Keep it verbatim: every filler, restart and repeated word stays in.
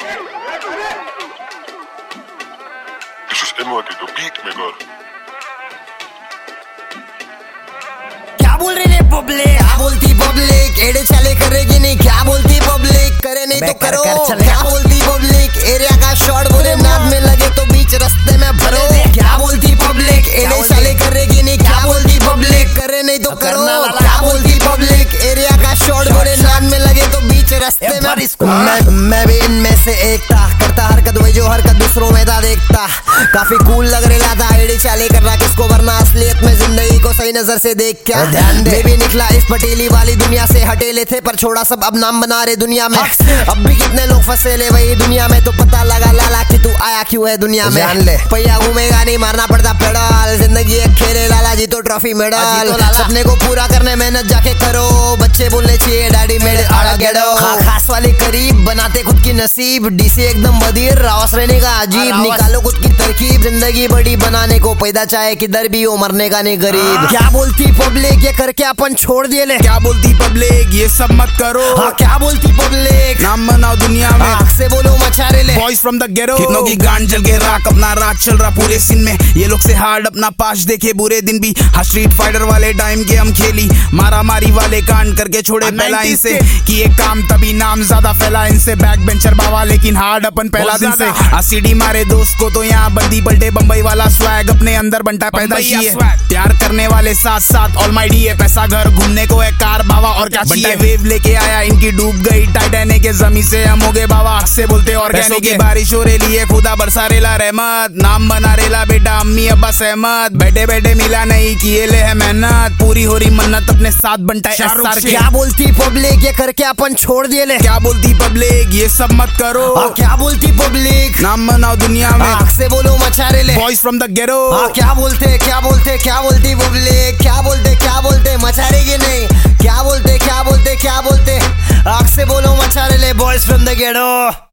This is M O T, the beat maker. क्या बोल रही है पब्लिक, क्या बोलती पब्लिक, एड़े चले करेगी नहीं, क्या बोलती पब्लिक, करे नहीं तो करो, क्या बोलती पब्लिक, एरिया का शॉट बोले नाद में लगे तो बीच रास्ते में भरो, क्या बोलती पब्लिक, एड़े चले करेगी नहीं, क्या बोलती पब्लिक, करे नहीं तो करो, क्या बोलती पब्लिक, एरिया का शॉट बोले नाद में लगे तो बीच रास्ते में। मैं मैं भी इनमें से एक था, करता हरकत वही जो हरकत दूसरों में था देखता, काफी कूल लग रहा था, एड़ी चाले कर रहा किसको, वरना असलियत में जिंदगी को सही नजर से देख क्या ध्यान दे भी निकला इस पटेली वाली दुनिया से, हटेले थे पर छोड़ा सब अब नाम बना रहे दुनिया में, अब भी कितने लोग फंसे ले वही दुनिया में, तो पता लगा लाला कि तू आया क्यों है दुनिया में, जान ले पैया घूमेगा नहीं मारना पड़ता पेडल, जिंदगी एक खेले लाला जी तो ट्रॉफी मेडल, सपने को पूरा करने मेहनत जाके करो, बच्चे बोलने चाहिए डैडी मेरे आड़ा गेडो, खास वाले करीब बनाते खुद की नसीब, डीसी एकदम बदीर रावस रहने का अजीब, निकालो खुद की तरकीब, जिंदगी बड़ी बनाने को पैदा चाहे किधर भी हो, मरने का नहीं गरीब। क्या बोलती पब्लिक, ये करके अपन छोड़ दिए ले, क्या बोलती पब्लिक, ये सब मत करो, हाँ क्या बोलती पब्लिक, नाम बनाओ दुनिया में, आँख से बोलो मचारे ले, बॉयज फ्रॉम द गेरो, कितनों की गांड जल के राख, अपना राज चल रहा पूरे सीन में, ये लोग से हार्ड अपना पास देखे बुरे दिन भी, हाँ स्ट्रीट फाइटर वाले टाइम के हम खेली, मारा मारी वाले कांड करके छोड़े पहला इनसे, कि ये काम तभी नाम ज्यादा फैला इनसे, बैक बेंचर बाबा लेकिन हार्ड अपन पहला दिन से, सीडी मारे दोस्त को तो यहाँ बंदी पलटे, बम्बई वाला स्वैग अपने अंदर बनता पैदा है, प्यार करने वाले साथ साथ ऑलमाइटी है, पैसा घर घूमने को है कार बाबा और क्या चाहिए, वेव लेके आया इनकी डूब गई टाइटैनिक के जमी से हम हो गए बाबा, से बोलते ऑर्गेनिक की बारिश हो रही है, खुदा बरसा रेला रहमत, नाम बना रेला बेटा अम्मी अब्बा सहमत, बैठे बैठे मिला नहीं किए ले है मेहनत, पूरी हो रही मन्नत अपने साथ बनता है। क्या बोलती पब्लिक, ये करके अपन छोड़ दिए ले, क्या बोलती पब्लिक, ये सब मत करो, क्या बोलती पब्लिक, नाम बनाओ दुनिया में, आँख से बोलो मचारे ले, बॉयज फ्रॉम द गेरो, क्या बोलते क्या बोलते क्या बोलती पब्लिक, क्या बोलते क्या बोलते मचारेगी नहीं, क्या बोलते क्या बोलते क्या बोलते, आँख से बोलो मचारे ले, बॉयज फ्रॉम द गेरो।